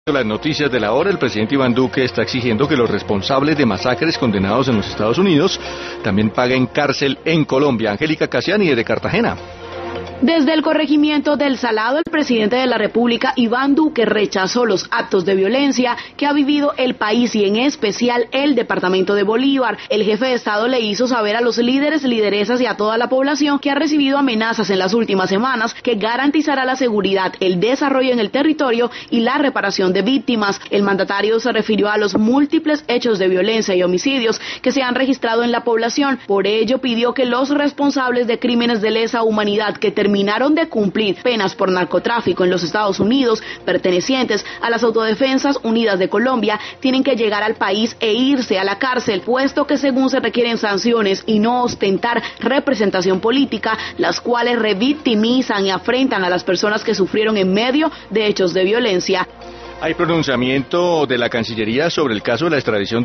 Las noticias de la hora, el presidente Iván Duque está exigiendo que los responsables de masacres condenados en los Estados Unidos también paguen cárcel en Colombia. Angélica Casiani desde Cartagena. Desde el corregimiento del Salado, el presidente de la República, Iván Duque, rechazó los actos de violencia que ha vivido el país y en especial el departamento de Bolívar. El jefe de Estado le hizo saber a los líderes, lideresas y a toda la población que ha recibido amenazas en las últimas semanas que garantizará la seguridad, el desarrollo en el territorio y la reparación de víctimas. El mandatario se refirió a los múltiples hechos de violencia y homicidios que se han registrado en la población. Por ello, pidió que los responsables de crímenes de lesa humanidad que terminaron de cumplir penas por narcotráfico en los Estados Unidos, pertenecientes a las Autodefensas Unidas de Colombia, tienen que llegar al país e irse a la cárcel, puesto que según se requieren sanciones y no ostentar representación política, las cuales revictimizan y afrentan a las personas que sufrieron en medio de hechos de violencia. Hay pronunciamiento de la Cancillería sobre el caso de la extradición